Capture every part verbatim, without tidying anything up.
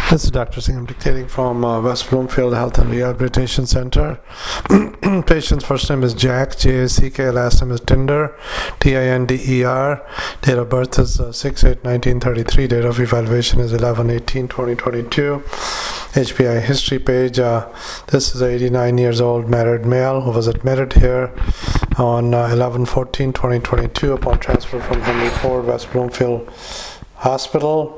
This is Doctor Singh. I'm dictating from uh, West Bloomfield Health and Rehabilitation Center. Patient's first name is Jack, J A C K, last name is Tinder, T I N D E R. Date of birth is uh, six eight nineteen thirty-three. Date of evaluation is eleven eighteen twenty twenty-two. H P I history page. Uh, this is an eighty-nine years old married male who was admitted here on uh, eleven fourteen twenty twenty-two upon transfer from Henry Ford West Bloomfield Hospital.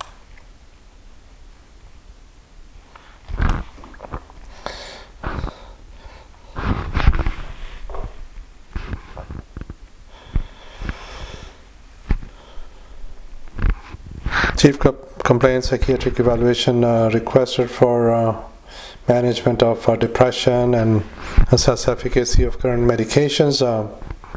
Chief complaint psychiatric evaluation uh, requested for uh, management of uh, depression and assess efficacy of current medications. Uh,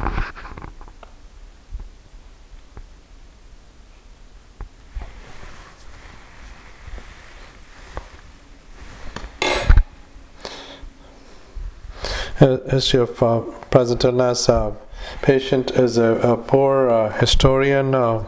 history of uh, present illness. Uh, patient is a, a poor uh, historian. Uh,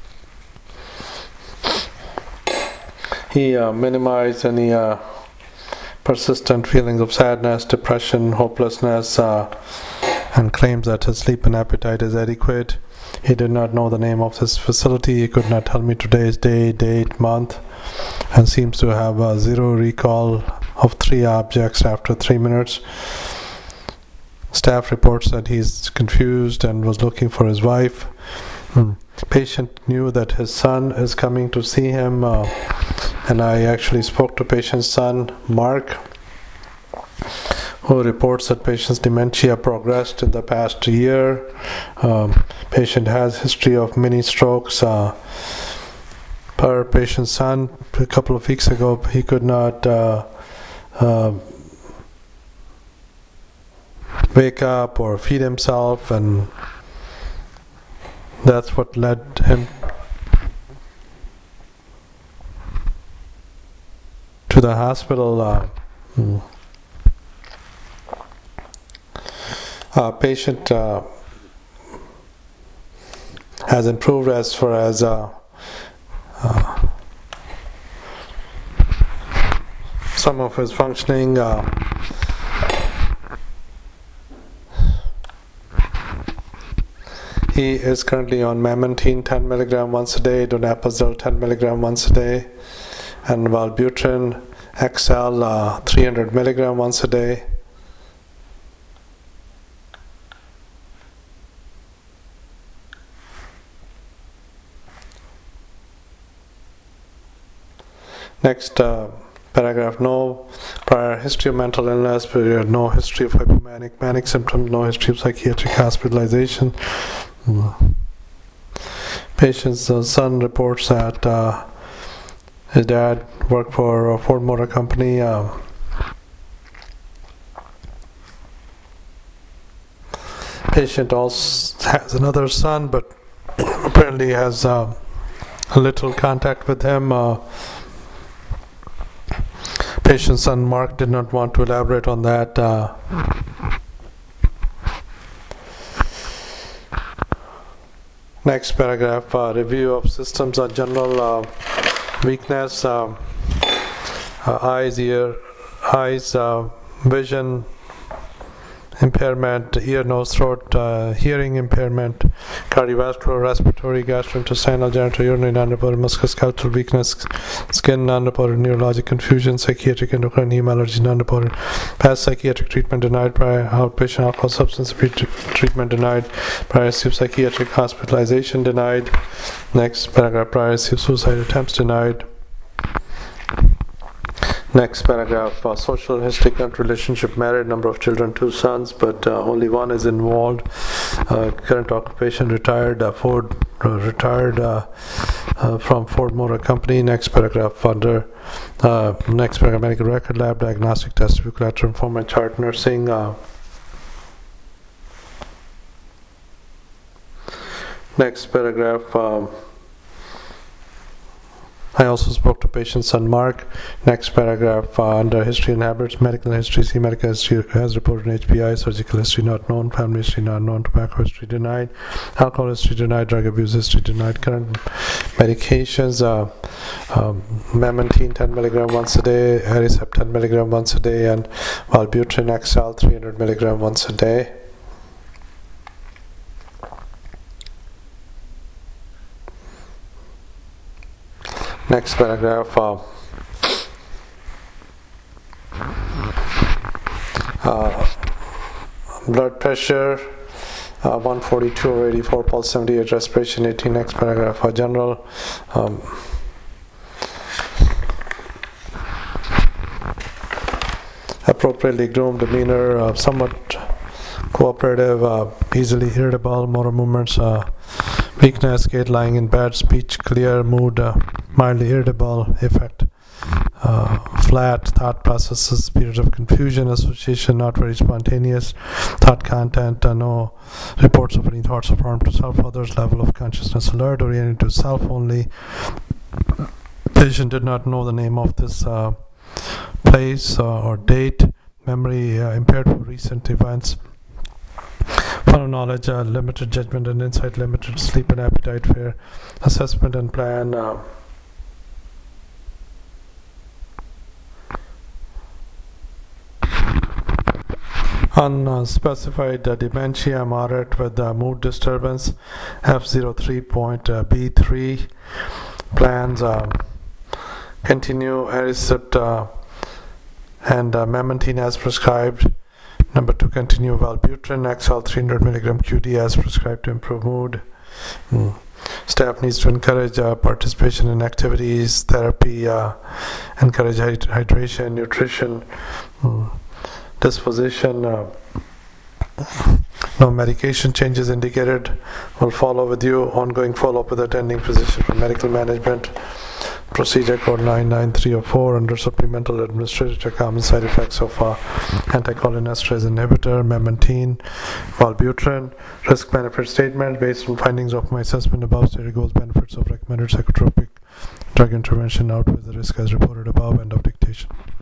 He uh, minimized any uh, persistent feelings of sadness, depression, hopelessness, uh, and claims that his sleep and appetite is adequate. He did not know the name of this facility. He could not tell me today's day, date, month, and seems to have uh, zero recall of three objects after three minutes. Staff reports that he's confused and was looking for his wife. Hmm. Patient knew that his son is coming to see him, uh, and I actually spoke to patient's son, Mark, who reports that patient's dementia progressed in the past year. Um, patient has history of mini strokes. Uh, per patient's son, a couple of weeks ago, he could not uh, uh, wake up or feed himself, and that's what led him to the hospital. Uh, hmm. uh, patient uh, has improved as far as uh, uh, some of his functioning. Uh, He is currently on memantine ten milligram once a day, donepezil ten milligram once a day, and Wellbutrin X L uh, three hundred milligram once a day. Next uh, paragraph, no prior history of mental illness, period, no history of hypomanic, manic symptoms, no history of psychiatric hospitalization. Patient's uh, son reports that uh, his dad worked for a Ford Motor Company. Uh, patient also has another son, but apparently has uh, little contact with him. Uh, patient's son, Mark, did not want to elaborate on that. Uh, Next paragraph, uh, review of systems of general uh, weakness, uh, uh, eyes, ear, eyes, uh, vision impairment, ear, nose, throat, uh, hearing impairment, cardiovascular, respiratory, gastrointestinal, genitourinary, non-reported musculoskeletal weakness, skin, non-reported neurologic confusion, psychiatric, endocrine, heme allergy, non-reported, past psychiatric treatment denied, prior outpatient alcohol substance abuse treatment denied, prior use of psychiatric hospitalization denied. Next paragraph, prior use of suicide attempts denied. Next paragraph, uh, social history, current relationship, married, number of children, two sons, but uh, only one is involved. Uh, current occupation, retired, uh, Ford, uh, retired uh, uh, from Ford Motor Company. Next paragraph, under, uh, next paragraph, medical record, lab, diagnostic test, collateral informant, chart, nursing. Uh, next paragraph, um, I also spoke to patient son Mark. Next paragraph, uh, under history and habits, medical history, see medical history has reported H P I, surgical history not known, family history not known, tobacco history denied, alcohol history denied, drug abuse history denied, current medications, uh, um, memantine ten milligram once a day, Aricept ten milligram once a day, and Wellbutrin X L three hundred milligram once a day. Next paragraph, uh, uh, blood pressure uh, one forty-two over eighty-four, pulse seventy-eight, respiration eighteen. Next paragraph, uh, general um, appropriately groomed demeanor, uh, somewhat cooperative, uh, easily irritable, motor movements, uh, weakness, gait, lying in bed, speech clear, mood uh, mildly irritable, affect uh, flat, thought processes, periods of confusion, association not very spontaneous, thought content, uh, no reports of any thoughts of harm to self, others, level of consciousness alert, oriented to self only. Patient did not know the name of this uh, place uh, or date, memory uh, impaired for recent events. Full knowledge, uh, limited judgment and insight, limited sleep and appetite, fair assessment and plan. Uh, unspecified uh, dementia, moderate with uh, mood disturbance, F zero three point B three. Plans uh, continue Aricept uh, and uh, memantine as prescribed. Number two, continue Wellbutrin X L three hundred milligram Q D as prescribed to improve mood. Mm. Staff needs to encourage uh, participation in activities, therapy, uh, encourage hyd- hydration, nutrition, mm. disposition. Uh, no medication changes indicated. Will follow with you. Ongoing follow-up with attending physician for medical management. Procedure code nine nine three oh four under supplemental administrative common side effects of uh, anticholinesterase inhibitor, memantine, Wellbutrin. Risk benefit statement based on findings of my assessment above stated goals benefits of recommended psychotropic drug intervention outweighs the risk as reported above. End of dictation.